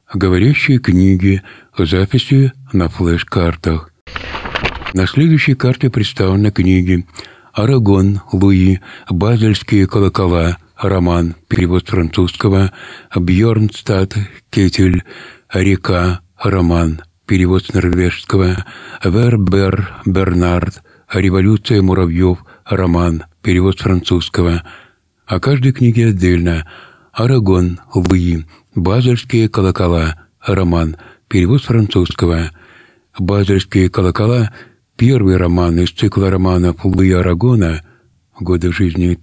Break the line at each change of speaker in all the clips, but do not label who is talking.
Говорящие книги, записи на флеш-картах. На следующей карте представлены книги «Арагон» Луи, «Базельские колокола», роман, перевод с французского, «Бьорнстад Кетель», «Река», роман, перевод с норвежского, «Вербер Бернард», «Революция муравьев», роман, перевод с французского. О каждой книге отдельно. «Арагон» Луи, «Базельские колокола», роман, перевод с французского. «Базельские колокола» — первый роман из цикла романов Луи Арагона, годы жизни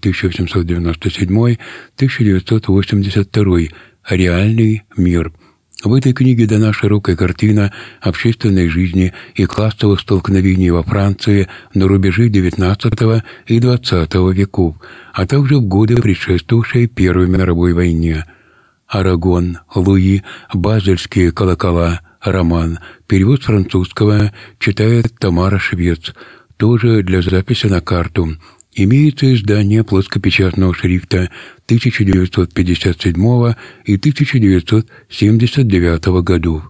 1897-1982, «Реальный мир». В этой книге дана широкая картина общественной жизни и классовых столкновений во Франции на рубеже XIX и XX веков, а также в годы, предшествовавшие Первой мировой войне. «Арагон» Луи, «Базельские колокола», роман, перевод с французского, читает Тамара Швец, тоже для записи на карту. Имеется издание плоскопечатного шрифта 1957 и 1979 годов.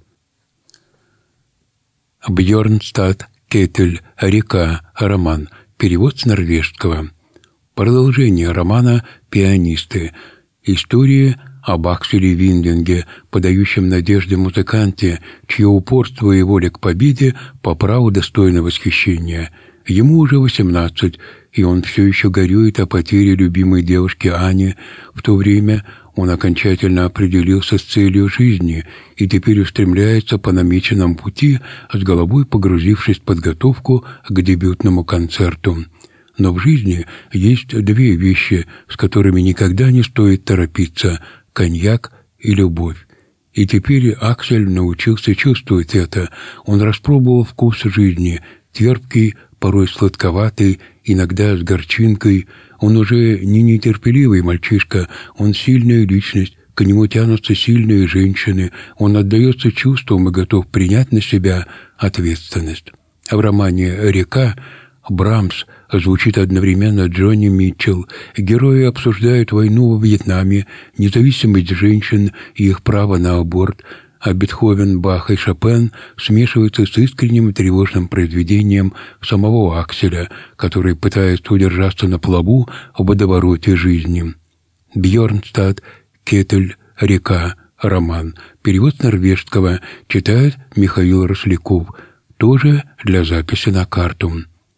«Бьорнстад Кетель», «Река», роман, перевод с норвежского. Продолжение романа «Пианисты». История об Акселе Виндинге, подающем надежды музыканте, чье упорство и воля к победе по праву достойны восхищения. Ему уже 18, и он все еще горюет о потере любимой девушки Ани. В то время он окончательно определился с целью жизни и теперь устремляется по намеченному пути, с головой погрузившись в подготовку к дебютному концерту. Но в жизни есть две вещи, с которыми никогда не стоит торопиться – коньяк и любовь. И теперь Аксель научился чувствовать это. Он распробовал вкус жизни, терпкий, порой сладковатый, иногда с горчинкой. Он уже не нетерпеливый мальчишка, он сильная личность, к нему тянутся сильные женщины, он отдается чувствам и готов принять на себя ответственность. В романе «Река» Брамс звучит одновременно Джонни Митчелл. Герои обсуждают войну во Вьетнаме, независимость женщин и их право на аборт, а Бетховен, Бах и Шопен смешиваются с искренним и тревожным произведением самого Акселя, который пытается удержаться на плаву в водовороте жизни. «Бьорнстад Кетель», «Река», роман, перевод с норвежского, читает Михаил Росляков, тоже для записи на карту.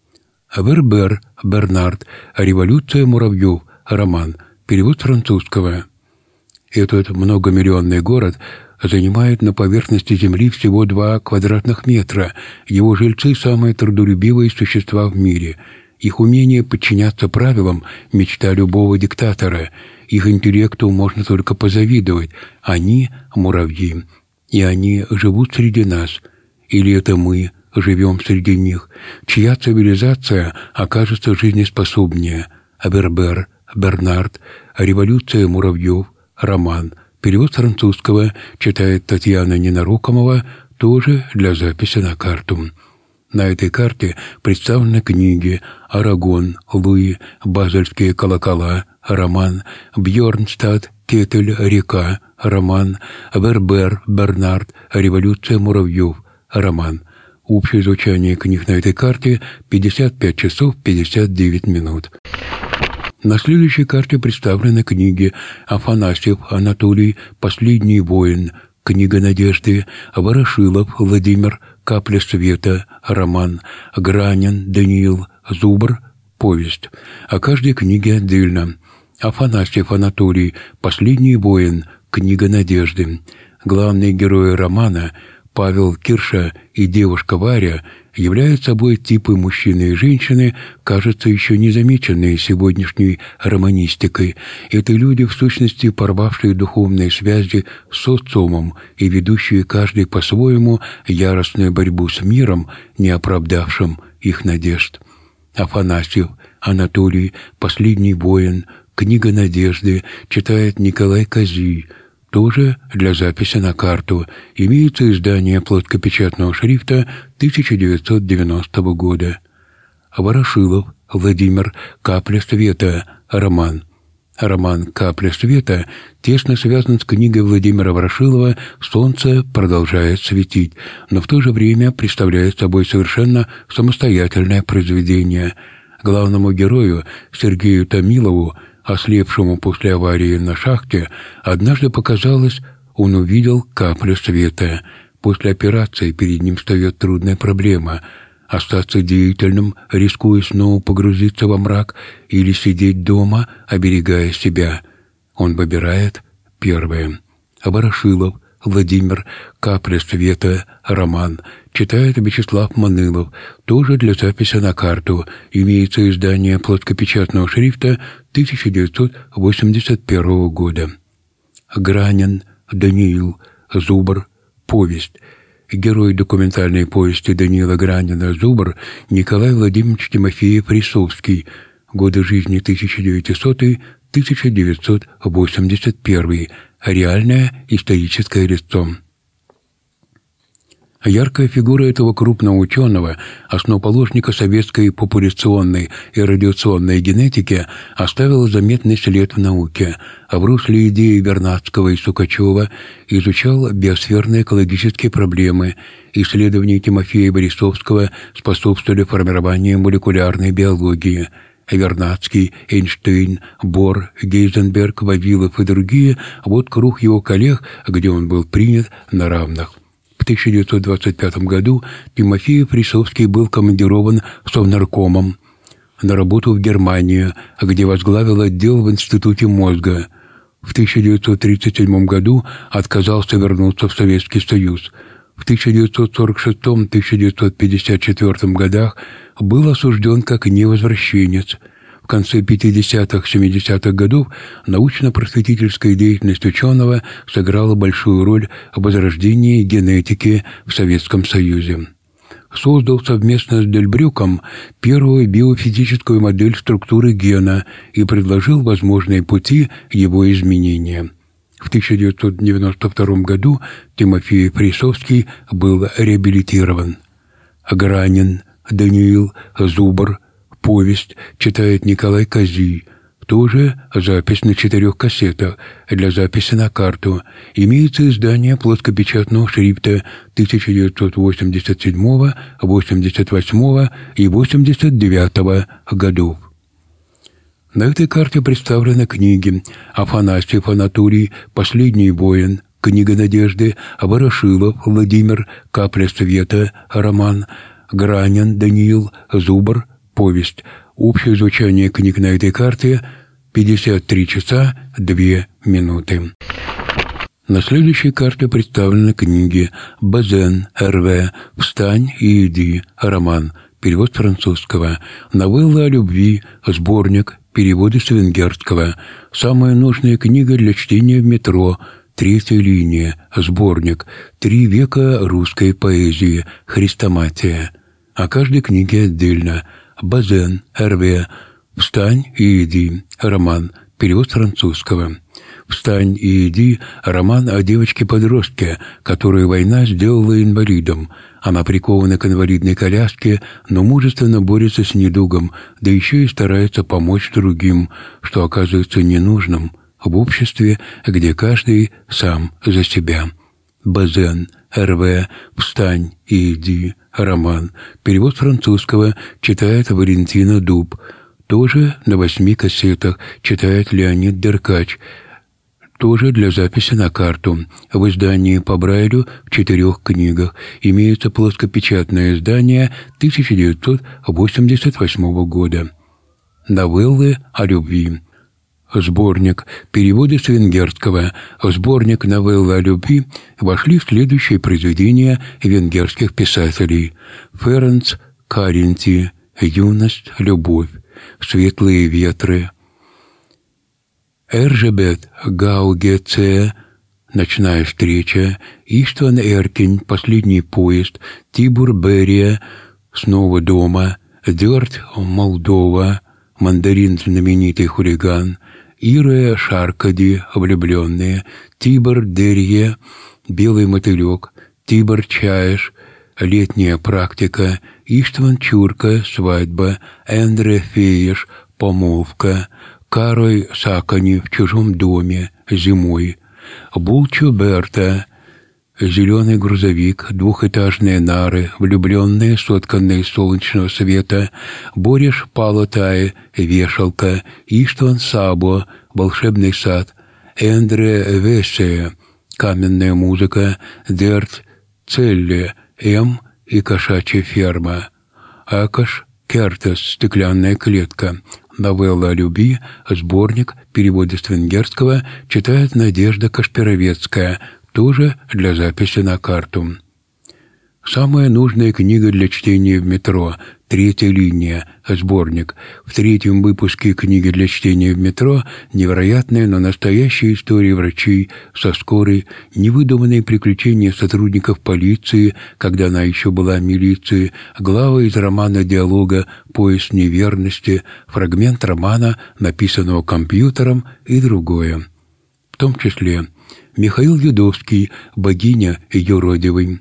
Вербер Бернард, «Революция муравьев», роман, перевод с французского. Этот многомиллионный город занимает на поверхности Земли всего 2 квадратных метра. Его жильцы – самые трудолюбивые существа в мире. Их умение подчиняться правилам – мечта любого диктатора. Их интеллекту можно только позавидовать. Они – муравьи. И они живут среди нас. Или это мы – живем среди них, чья цивилизация окажется жизнеспособнее. Вербер Бернард, «Революция муравьев», роман, перевод с французского, читает Татьяна Ненарокомова, тоже для записи на карту. На этой карте представлены книги «Арагон» Луи, «Базельские колокола», роман, «Бьорнстад Кетель», «Река», роман, «Вербер Бернард», «Революция муравьев», роман. Общее звучание книг на этой карте – 55 часов 59 минут. На следующей карте представлены книги Афанасьев Анатолий, «Последний воин», книга надежды, Ворошилов Владимир, «Капля света», роман, Гранин Даниил, Зубр, повесть. О каждой книге отдельно. Афанасьев Анатолий, «Последний воин», книга надежды. Главные герои романа – Павел Кирша и девушка Варя являют собой типы мужчины и женщины, кажется, еще не замеченные сегодняшней романистикой. Это люди, в сущности, порвавшие духовные связи с социумом и ведущие каждый по-своему яростную борьбу с миром, не оправдавшим их надежд. Афанасьев Анатолий, «Последний воин», книга надежды, читает Николай Козий, тоже для записи на карту. Имеется издание плоскопечатного шрифта 1990 года. Ворошилов Владимир, «Капля света», роман. Роман «Капля света» тесно связан с книгой Владимира Ворошилова «Солнце продолжает светить», но в то же время представляет собой совершенно самостоятельное произведение. Главному герою Сергею Томилову, ослепшему после аварии на шахте, однажды показалось, он увидел каплю света. После операции перед ним встает трудная проблема – остаться деятельным, рискуя снова погрузиться во мрак, или сидеть дома, оберегая себя. Он выбирает первое. Ворошилов Владимир, «Капля света», роман. Читает Вячеслав Манылов. Тоже для записи на карту. Имеется издание плоскопечатного шрифта 1981 года. Гранин Даниил, «Зубр», повесть. Герой документальной повести Даниила Гранина «Зубр» Николай Владимирович Тимофеев-Рисовский. Годы жизни 1900-1981. Реальное историческое лицо. Яркая фигура этого крупного ученого, основоположника советской популяционной и радиационной генетики, оставила заметный след в науке, а в русле идеи Вернадского и Сукачева изучал биосферные экологические проблемы. Исследования Тимофеева-Рисовского способствовали формированию молекулярной биологии. Вернадский, Эйнштейн, Бор, Гейзенберг, Вавилов и другие – вот круг его коллег, где он был принят на равных. В 1925 году Тимофеев-Рисовский был командирован совнаркомом на работу в Германию, где возглавил отдел в Институте мозга. В 1937 году отказался вернуться в Советский Союз. В 1946-1954 годах был осужден как невозвращенец. В конце 50-70-х годов научно-просветительская деятельность ученого сыграла большую роль в возрождении генетики в Советском Союзе. Создал совместно с Дельбрюком первую биофизическую модель структуры гена и предложил возможные пути его изменения. В 1992 году Тимофеев-Рисовский был реабилитирован. Гранин Даниил, «Зубр», повесть, читает Николай Козий. Тоже запись на 4 кассетах для записи на карту. Имеется издание плоскопечатного шрифта 1987, 88 и 89 годов. На этой карте представлены книги Афанасьев Анатолий, «Последний воин», «Книга надежды», Ворошилов Владимир, «Капля света», роман, Гранин Даниил, «Зубр», повесть. Общее звучание книг на этой карте – 53 часа 2 минуты. На следующей карте представлены книги Базен, Р.В., «Встань и иди», роман, перевод французского, новелла о любви, сборник, переводы с венгерского, самая нужная книга для чтения в метро, «Третья линия», сборник, 3 века русской поэзии, хрестоматия. О каждой книге отдельно. Базен, Р.В., «Встань и иди», роман, перевод французского. «Встань и иди» – роман о девочке-подростке, которую война сделала инвалидом. Она прикована к инвалидной коляске, но мужественно борется с недугом, да еще и старается помочь другим, что оказывается ненужным в обществе, где каждый сам за себя. Базен, Р.В., «Встань и иди», роман, перевод французского, читает Валентина Дуб. Тоже на 8 кассетах, читает Леонид Деркач. Тоже для записи на карту. В издании по Брайлю в 4 книгах. Имеется плоскопечатное издание 1988 года. Новеллы о любви. Сборник, переводы с венгерского. Сборник новеллы о любви вошли в следующие произведения венгерских писателей: Ференц Каринти, «Юность, любовь», «Светлые ветры», Эржебет Гаугеце, «Ночная встреча», Иштван Эркин, «Последний поезд», Тибур Берия, «Снова дома», Дёрт Молдова, «Мандарин знаменитый хулиган», Ира Шаркади, «Влюбленные», Тибор Дерье, «Белый мотылек», Тибор Чаеш, «Летняя практика», Иштван Чурка, «Свадьба», Эндре Фееш, «Помолвка», Карой Сакани в чужом доме зимой, Булчу Берта, зеленый грузовик, двухэтажные нары, влюбленные, сотканные из солнечного света, Бориш Палатае, вешалка, Иштван Сабо, волшебный сад, Эндре Вессе, каменная музыка, Дерт Целле, М и кошачья ферма, Акаш Кертес, стеклянная клетка, новелла о любви, сборник, переводе с венгерского, читает Надежда Кашпировецкая, тоже для записи на карту. Самая нужная книга для чтения в метро, «Третья линия», сборник. В третьем выпуске книги для чтения в метро невероятные, но настоящие истории врачей со скорой, невыдуманные приключения сотрудников полиции, когда она еще была милицией, глава из романа-диалога «Пояс неверности», фрагмент романа, написанного компьютером, и другое. В том числе Михаил Юдовский, «Богиня юродивый».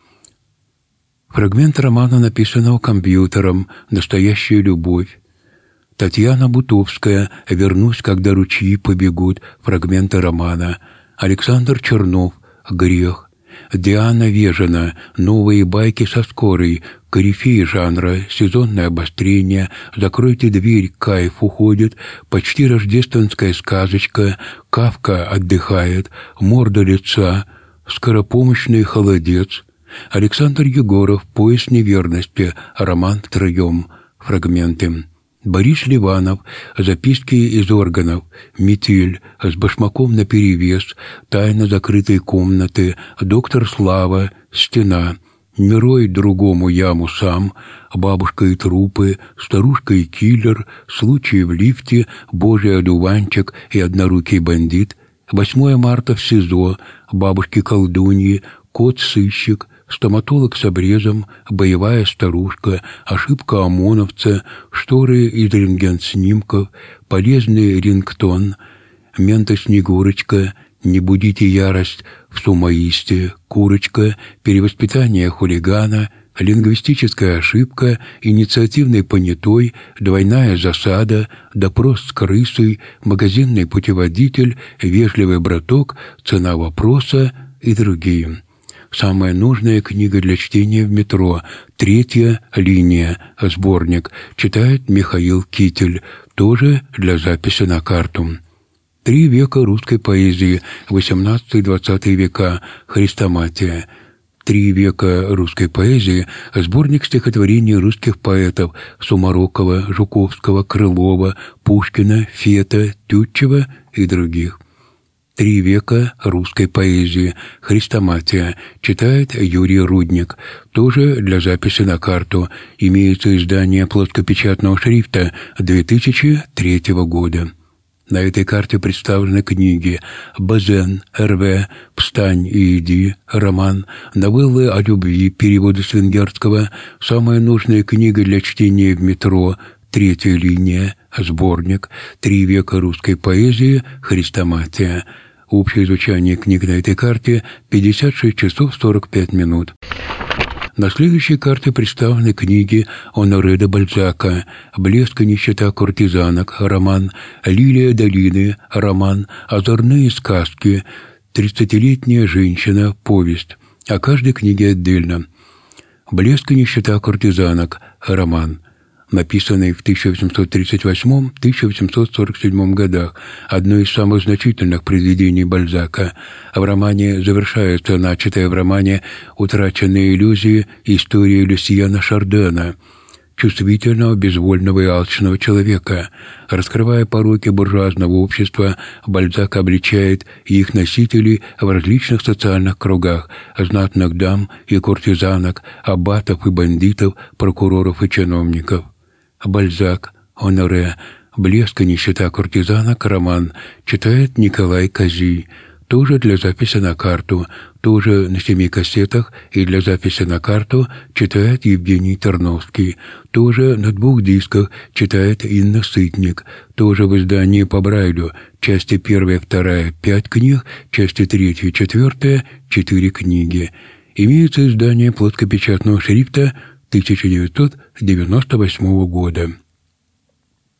Фрагмент романа, написанного компьютером, «Настоящая любовь». Татьяна Бутовская, «Вернусь, когда ручьи побегут», фрагменты романа. Александр Чернов, «Грех». Диана Вежина, «Новые байки со скорой», корифеи жанра, сезонное обострение, «Закройте дверь», кайф уходит, почти рождественская сказочка, Кафка отдыхает, морда лица, скоропомощный холодец. Александр Егоров, «Пояс неверности», роман втроем, фрагменты. Борис Ливанов, «Записки из органов», «Метель», с башмаком наперевес, «Тайна закрытой комнаты», «Доктор Слава», «Стена», «Мирой другому яму сам», «Бабушка и трупы», «Старушка и киллер», «Случаи в лифте», «Божий одуванчик» и «Однорукий бандит», 8 марта в СИЗО, «Бабушки-колдуньи», «Кот-сыщик», «Стоматолог с обрезом», «Боевая старушка», «Ошибка ОМОНовца», «Шторы из рентген-снимков», «Полезный рингтон», «Мента-снегурочка», «Не будите ярость в сумоисте», «Курочка», «Перевоспитание хулигана», «Лингвистическая ошибка», «Инициативный понятой», «Двойная засада», «Допрос с крысой», «Магазинный путеводитель», «Вежливый браток», «Цена вопроса» и другие. Самая нужная книга для чтения в метро, «Третья линия», сборник, читает Михаил Китель, тоже для записи на карту. 3 века русской поэзии, 18-20 века, хрестоматия. 3 века русской поэзии, сборник стихотворений русских поэтов Сумарокова, Жуковского, Крылова, Пушкина, Фета, Тютчева и других. 3 века русской поэзии, хрестоматия, читает Юрий Рудник, тоже для записи на карту, имеется издание плоскопечатного шрифта 2003 года. На этой карте представлены книги «Базен», «РВ», «Встань и иди», роман, новеллы о любви, переводы с венгерского, самая нужная книга для чтения в метро, «Третья линия», сборник, 3 века русской поэзии, хрестоматия. Общее изучение книг на этой карте 56 часов 45 минут. На следующей карте представлены книги Оноре де Бальзака, «Блеск и нищета куртизанок», роман, «Лилия долины», роман, «Озорные сказки», «30-летняя женщина», повесть. О каждой книге отдельно. «Блеск и нищета куртизанок», роман, написанный в 1838-1847 годах, одно из самых значительных произведений Бальзака. В романе завершается начатая в романе «Утраченные иллюзии» история Люсьена Шардена, чувствительного, безвольного и алчного человека. Раскрывая пороки буржуазного общества, Бальзак обличает их носителей в различных социальных кругах – знатных дам и куртизанок, аббатов и бандитов, прокуроров и чиновников. Бальзак, Оноре, «Блеск и нищета куртизанок», роман, читает Николай Козий, тоже для записи на карту, тоже на 7 кассетах и для записи на карту читает Евгений Тарновский, тоже на 2 дисках читает Инна Сытник, тоже в издании по Брайлю, части 1 и 2 – 5 книг, части 3 и 4 – 4 книги. Имеется издание плоскопечатного шрифта 1998 года.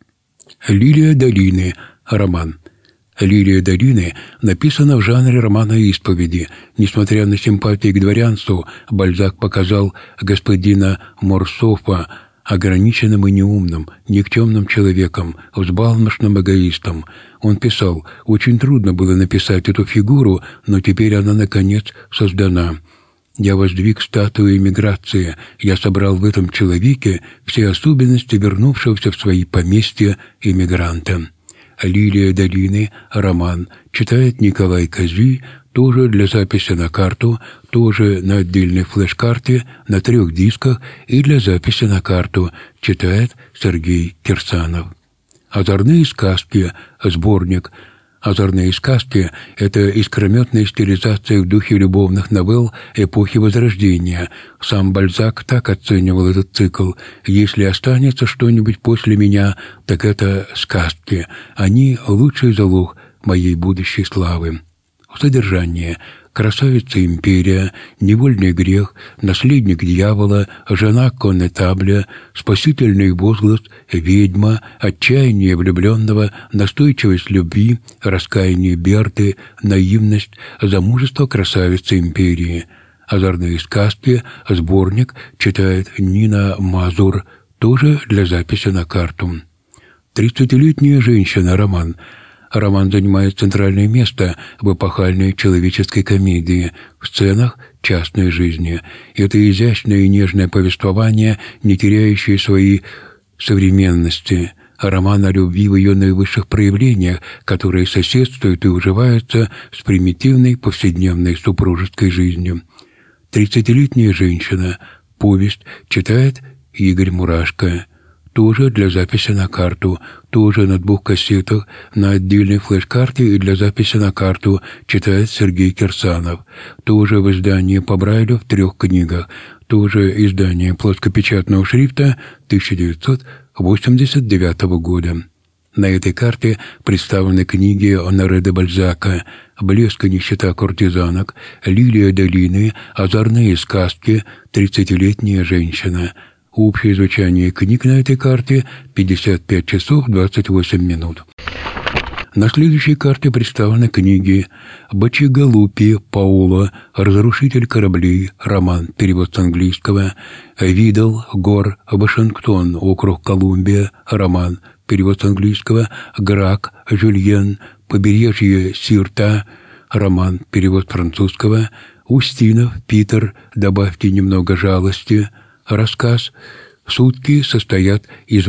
«Лилия долины» роман. «Лилия долины» написана в жанре романа-исповеди. Несмотря на симпатии к дворянству, Бальзак показал господина Морсофа ограниченным и неумным, никчемным человеком, взбалмошным эгоистом. Он писал: «Очень трудно было написать эту фигуру, но теперь она, наконец, создана. Я воздвиг статую эмиграции, я собрал в этом человеке все особенности вернувшегося в свои поместья эмигранта». «Лилия долины» роман читает Николай Козюй, тоже для записи на карту, тоже на отдельной флеш-карте, на 3 дисках и для записи на карту, читает Сергей Кирсанов. «Озорные сказки» сборник. «Озорные сказки» — это искрометная стилизация в духе любовных новелл эпохи Возрождения. Сам Бальзак так оценивал этот цикл: «Если останется что-нибудь после меня, так это сказки. Они — лучший залог моей будущей славы». Содержание: красавица империя, невольный грех, наследник дьявола, жена коннетабля, спасительный возглас, ведьма, отчаяние влюбленного, настойчивость любви, раскаяние Берты, наивность, замужество красавицы империи. «Озорные сказки» сборник читает Нина Мазур, тоже для записи на карту. «30-летняя женщина» роман. Роман занимает центральное место в эпохальной человеческой комедии, в сценах частной жизни. Это изящное и нежное повествование, не теряющее своей современности. Роман о любви в ее наивысших проявлениях, которые соседствуют и уживаются с примитивной повседневной супружеской жизнью. «30-летняя женщина». Повесть читает Игорь Мурашко. Тоже для записи на карту, тоже на 2 кассетах, на отдельной флеш-карте и для записи на карту, читает Сергей Кирсанов. Тоже в издании по Брайлю в 3 книгах, тоже издание плоскопечатного шрифта 1989 года. На этой карте представлены книги Оноре де Бальзака: «Блеск и нищета куртизанок», «Лилия долины», «Озорные сказки», «30-летняя женщина». Общее звучание книг на этой карте — 55 часов 28 минут. На следующей карте представлены книги: «Бачигалупи» Паула, «Разрушитель кораблей», роман, перевод с английского; «Видал гор Вашингтон, округ Колумбия», роман, перевод с английского; «Грак Жюльен, побережье Сирта», роман, перевод с французского; «Устинов Питер, добавьте немного жалости», рассказ. «Сутки состоят из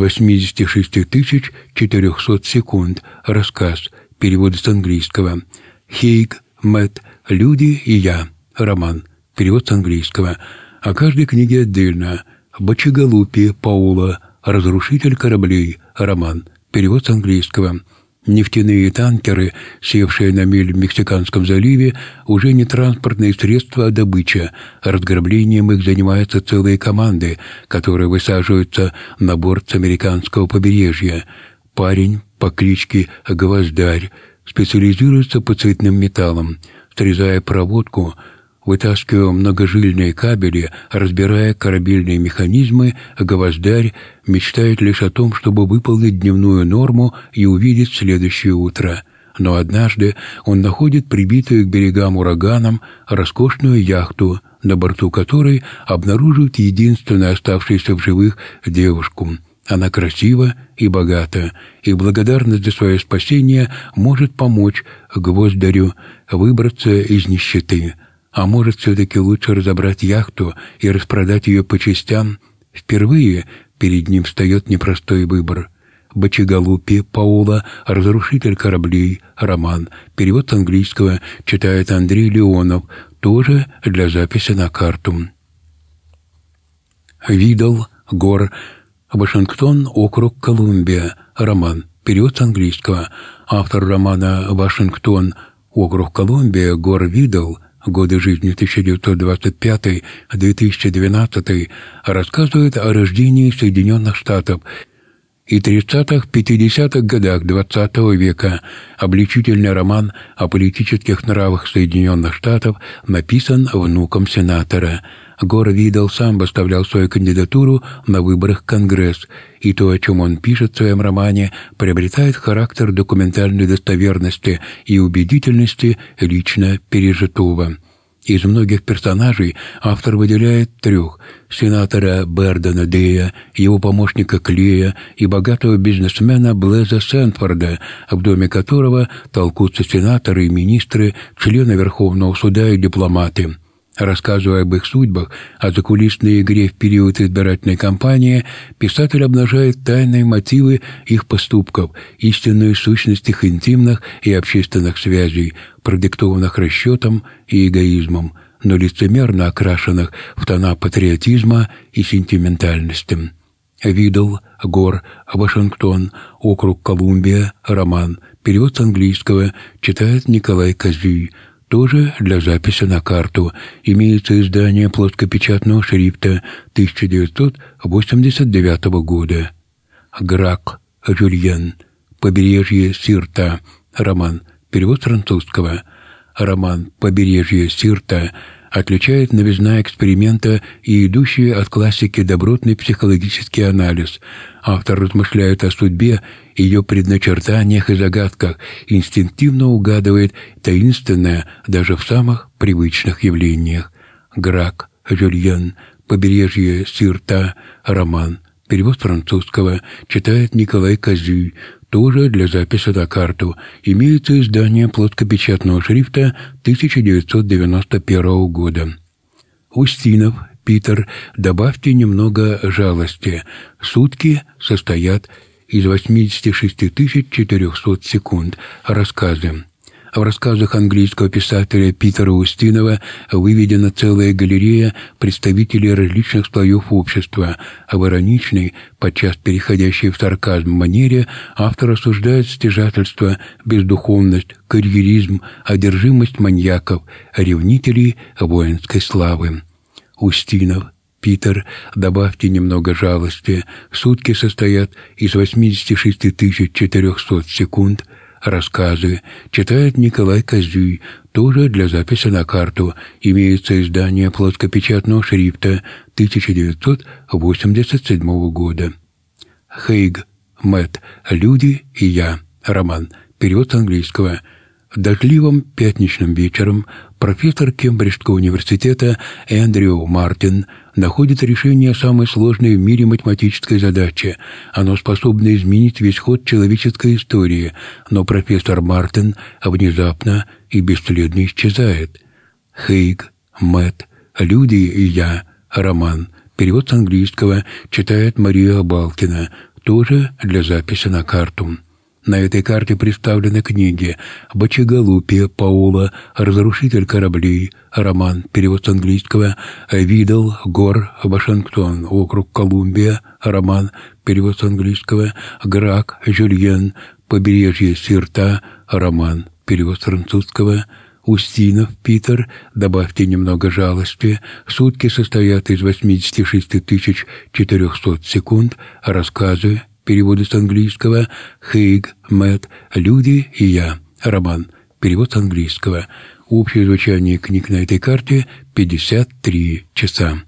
86 400 секунд», рассказ, перевод с английского; «Хейг Мэтт, люди и я», роман, перевод с английского. О каждой книге отдельно: «Бачигалупи» Паула, «Разрушитель кораблей», роман, перевод с английского. Нефтяные танкеры, севшие на мель в Мексиканском заливе, уже не транспортные средства, а добыча. Разграблением их занимаются целые команды, которые высаживаются на борт с американского побережья. Парень по кличке Гвоздарь специализируется по цветным металлам. Срезая проводку, вытаскивая многожильные кабели, разбирая корабельные механизмы, Гвоздарь мечтает лишь о том, чтобы выполнить дневную норму и увидеть следующее утро. Но однажды он находит прибитую к берегам ураганом роскошную яхту, на борту которой обнаруживает единственную оставшуюся в живых девушку. Она красива и богата, и благодарность за свое спасение может помочь Гвоздарю выбраться из нищеты. А может, все-таки лучше разобрать яхту и распродать ее по частям? Впервые перед ним встает непростой выбор. «Бачигалупи» Паула, «Разрушитель кораблей», роман, перевод с английского, читает Андрей Леонов, тоже для записи на карту. «Видал гор Вашингтон, округ Колумбия», роман, перевод с английского. Автор романа «Вашингтон, округ Колумбия, гор Видал», годы жизни 1925-2012, рассказывает о рождении Соединенных Штатов и 30-50-х годах XX века обличительный роман о политических нравах Соединенных Штатов написан внуком сенатора. Гор Видал сам выставлял свою кандидатуру на выборах в Конгресс, и то, о чем он пишет в своем романе, приобретает характер документальной достоверности и убедительности лично пережитого. Из многих персонажей автор выделяет 3 – сенатора Бердена Дея, его помощника Клея и богатого бизнесмена Блеза Сентфорда, в доме которого толкутся сенаторы и министры, члены Верховного суда и дипломаты. Рассказывая об их судьбах, о закулисной игре в период избирательной кампании, писатель обнажает тайные мотивы их поступков, истинную сущность их интимных и общественных связей, продиктованных расчетом и эгоизмом, но лицемерно окрашенных в тона патриотизма и сентиментальности. Видал, Гор, Вашингтон, округ Колумбия, роман, перевод с английского, читает Николай Козюй. Тоже для записи на карту. Имеется издание плоскопечатного шрифта 1989 года. Грак, Жюльен. «Побережье Сирта». Роман. Перевод с французского. Роман «Побережье Сирта» отличает новизна эксперимента и идущий от классики добротный психологический анализ. Автор размышляет о судьбе, ее предначертаниях и загадках, инстинктивно угадывает таинственное даже в самых привычных явлениях. Грак, Жюльен, «Побережье Сирта», роман. Перевод с французского. Читает Николай Козюй. Тоже для записи на карту. Имеется издание плоскопечатного шрифта 1991 года. Устинов, Питер. «Добавьте немного жалости». Сутки состоят из 86 400 секунд. Рассказы. В рассказах английского писателя Питера Устинова выведена целая галерея представителей различных слоев общества. В ироничной, подчас переходящей в сарказм манере, автор осуждает стяжательство, бездуховность, карьеризм, одержимость маньяков, ревнителей воинской славы. Устинов, Питер. «Добавьте немного жалости». Сутки состоят из 86 400 секунд. Рассказы. Читает Николай Козюй. Тоже для записи на карту. Имеется издание плоскопечатного шрифта 1987 года. Хейг, Мэтт. «Люди и я». Роман. Перевод с английского. Дождливым пятничным вечером профессор Кембриджского университета Эндрю Мартин находит решение самой сложной в мире математической задачи. Оно способно изменить весь ход человеческой истории, но профессор Мартин внезапно и бесследно исчезает. Хейг, Мэтт. «Люди и я». Роман. Перевод с английского. Читает Мария Балкина. Тоже для записи на карту. На этой карте представлены книги «Бочеголупие» Паула, «Разрушитель кораблей», роман, перевод с английского, «Видал, Гор, Вашингтон, округ Колумбия», роман, перевод с английского, «Грак, Жюльен, побережье Сирта», роман, перевод с французского, Устинов, Питер. «Добавьте немного жалости». Сутки состоят из 86 400 секунд. Рассказы. Переводы с английского. Хейг, Мэтт. «Люди и я». Роман. Перевод с английского. Общее звучание книг на этой карте 53 часа.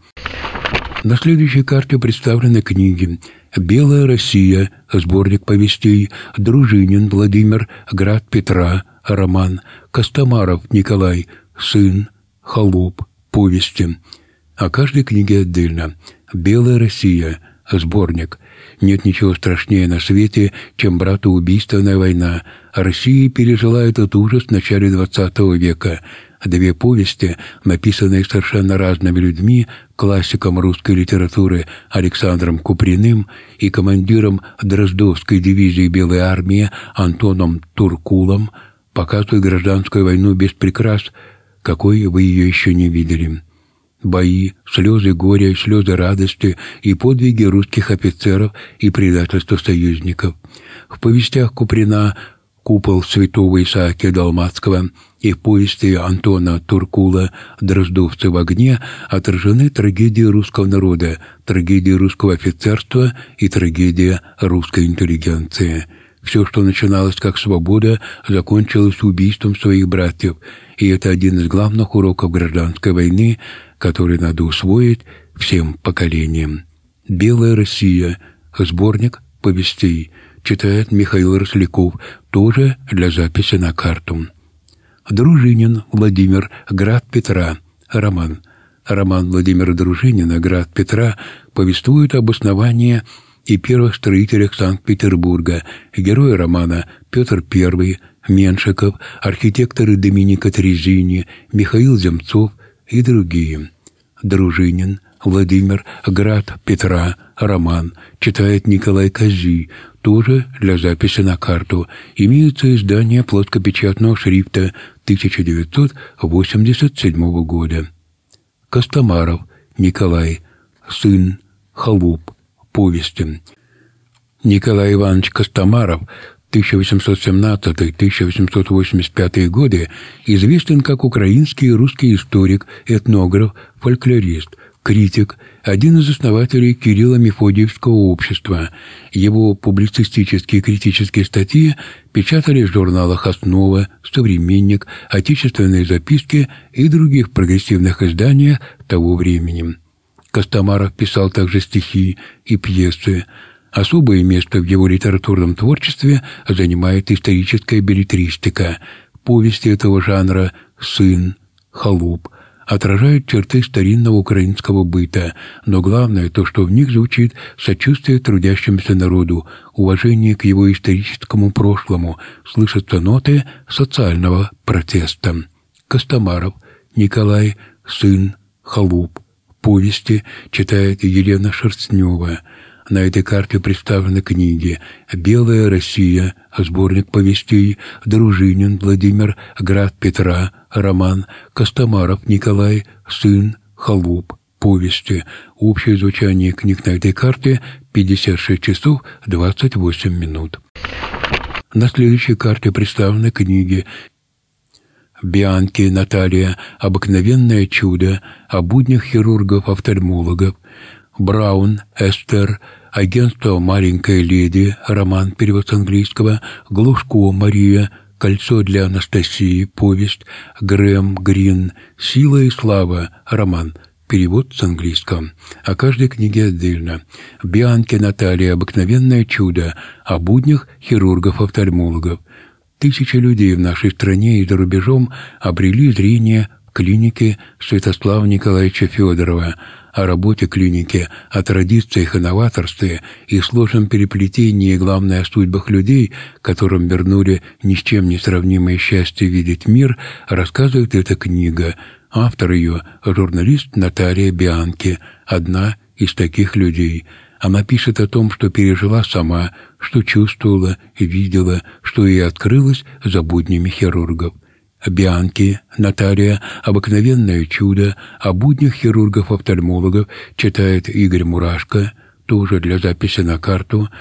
На следующей карте представлены книги: «Белая Россия», сборник повестей, Дружинин Владимир, «Град Петра», роман, Костомаров Николай, «Сын», «Холоп», повести. О каждой книге отдельно. «Белая Россия», сборник. Нет ничего страшнее на свете, чем братоубийственная война. Россия пережила этот ужас в начале XX века. 2 повести, написанные совершенно разными людьми, классиком русской литературы Александром Куприным и командиром Дроздовской дивизии Белой армии Антоном Туркулом, показывают гражданскую войну без прикрас, какой вы ее еще не видели. Бои, слезы горя, слезы радости и подвиги русских офицеров и предательство союзников. В повестях Куприна «Купол святого Исаака Далматского» и в повести Антона Туркула «Дроздовцы в огне» отражены трагедии русского народа, трагедия русского офицерства и трагедия русской интеллигенции. Все, что начиналось как свобода, закончилось убийством своих братьев, и это один из главных уроков гражданской войны, который надо усвоить всем поколениям. «Белая Россия», сборник повестей, читает Михаил Росляков, тоже для записи на карту. Дружинин Владимир, «Град Петра», роман. Роман Владимира Дружинина «Град Петра» повествует об основании и первых строителях Санкт-Петербурга. Герои романа Петр I, Меншиков, архитекторы Доминика Трезини, Михаил Земцов и другие. Дружинин Владимир, «Град Петра», роман, читает Николай Козий, тоже для записи на карту. Имеется издание плоскопечатного шрифта 1987 года. Костомаров Николай, сын, холоп, повести. Николай Иванович Костомаров 1817-1885 годы известен как украинский и русский историк, этнограф, фольклорист, критик, один из основателей Кирилло-Мефодиевского общества. Его публицистические и критические статьи печатали в журналах «Основа», «Современник», «Отечественные записки» и других прогрессивных изданиях того времени. Костомаров писал также стихи и пьесы. Особое место в его литературном творчестве занимает историческая беллетристика. Повести этого жанра «Сын», «Холоп» отражают черты старинного украинского быта, но главное то, что в них звучит сочувствие трудящемуся народу, уважение к его историческому прошлому, слышатся ноты социального протеста. Костомаров Николай, сын, холоп, повести, читает Елена Шерстнева. На этой карте представлены книги «Белая Россия», сборник повестей, Дружинин Владимир, «Град Петра», роман, Костомаров Николай, сын, холоп, повести. Общее звучание книг на этой карте 56 часов 28 минут. На следующей карте представлены книги Бианки Наталья, «Обыкновенное чудо», о буднях хирургов-офтальмологов, Браун Эстер, «Агентство «Маленькая леди», роман, перевод с английского, Глушко Мария, «Кольцо для Анастасии», повесть, Грэм Грин, «Сила и слава», роман, перевод с английского. О каждой книге отдельно. Бианки Наталья, «Обыкновенное чудо», о буднях хирургов-офтальмологов. Тысячи людей в нашей стране и за рубежом обрели зрение в клинике Святослава Николаевича Федорова, о работе клиники, о традициях и новаторстве и сложном переплетении, и, главное, о судьбах людей, которым вернули ни с чем не сравнимое счастье видеть мир, рассказывает эта книга. Автор ее – журналист Наталья Бианки, одна из таких людей. Она пишет о том, что пережила сама, что чувствовала и видела, что ей открылось за буднями хирургов. Бианки Наталья, «Обыкновенное чудо», о буднях хирургов-офтальмологов, читает Игорь Мурашко, тоже для записи на карту,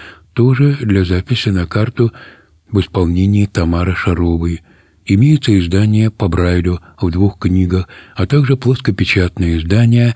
в исполнении Тамары Шаровой. Имеется издание по Брайлю в 2 книгах, а также плоскопечатные издания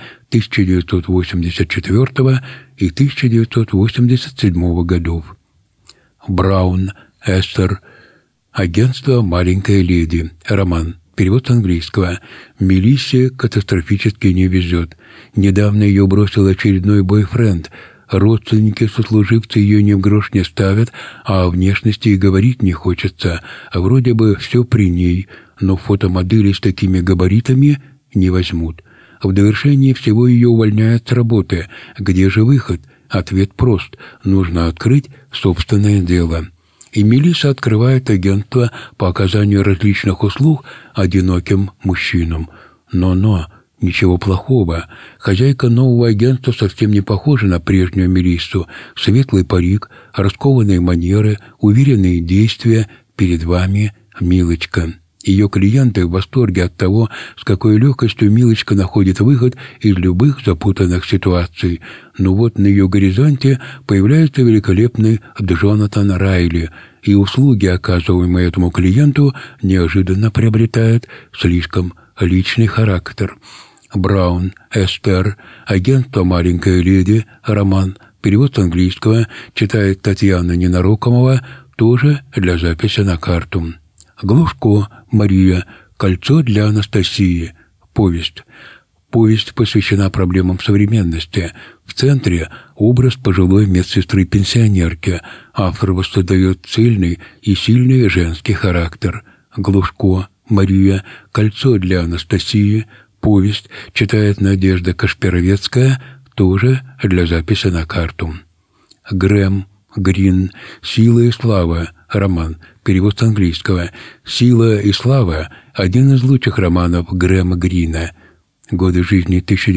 1984 и 1987 годов. Браун Эстер, «Агентство «Маленькая леди», роман, перевод с английского. Мелиссе катастрофически не везет. Недавно ее бросил очередной бойфренд. Родственники-сослуживцы ее ни в грош не ставят, а о внешности и говорить не хочется. Вроде бы все при ней, но фотомодели с такими габаритами не возьмут. В довершении всего ее увольняют с работы. Где же выход? Ответ прост. Нужно открыть собственное дело. И Мелисса открывает агентство по оказанию различных услуг одиноким мужчинам. Но ничего плохого. Хозяйка нового агентства совсем не похожа на прежнюю Мелиссу. Светлый парик, раскованные манеры, уверенные действия. Перед вами Милочка. Ее клиенты в восторге от того, с какой легкостью Милочка находит выход из любых запутанных ситуаций. Но вот на ее горизонте появляется великолепный Джонатан Райли, и услуги, оказываемые этому клиенту, неожиданно приобретают слишком личный характер. Браун, Эстер, агентство «Маленькая леди», роман, перевод с английского, читает Татьяна Ненарокомова, тоже для записи на карту. Глушко, Мария, «Кольцо для Анастасии», повесть. Повесть посвящена проблемам современности. В центре образ пожилой медсестры-пенсионерки. Автор воссоздает цельный и сильный женский характер. Глушко, Мария, «Кольцо для Анастасии», повесть, читает Надежда Кашпировецкая, тоже для записи на карту. Грэм, Грин, «Сила и слава», роман, перевод с английского. «Сила и слава» – один из лучших романов Грэма Грина. Годы жизни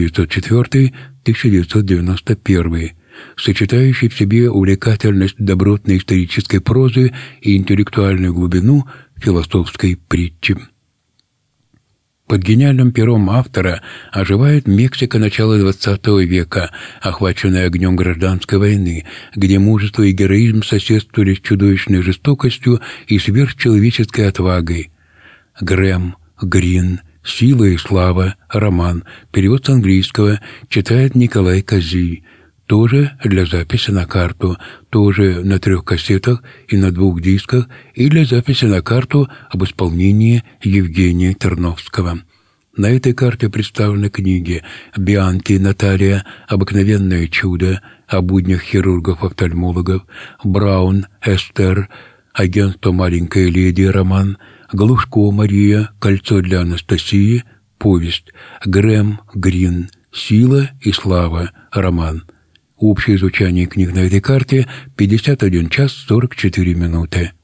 1904-1991, сочетающий в себе увлекательность добротной исторической прозы и интеллектуальную глубину философской притчи. Под гениальным пером автора оживает Мексика начала XX века, охваченная огнем гражданской войны, где мужество и героизм соседствовали с чудовищной жестокостью и сверхчеловеческой отвагой. Грэм, Грин, «Сила и слава», роман, перевод с английского, читает Николай Козий, тоже для записи на карту, тоже на 3 кассетах и на 2 дисках, и для записи на карту об исполнении Евгения Терновского. На этой карте представлены книги Бианки Наталья «Обыкновенное чудо», о буднях хирургов-офтальмологов, Браун, Эстер, агентство «Маленькая леди», роман, Глушко, Мария, «Кольцо для Анастасии», повесть, Грэм, Грин, «Сила и слава», роман. Общее звучание книг на этой карте – 51 час 44 минуты.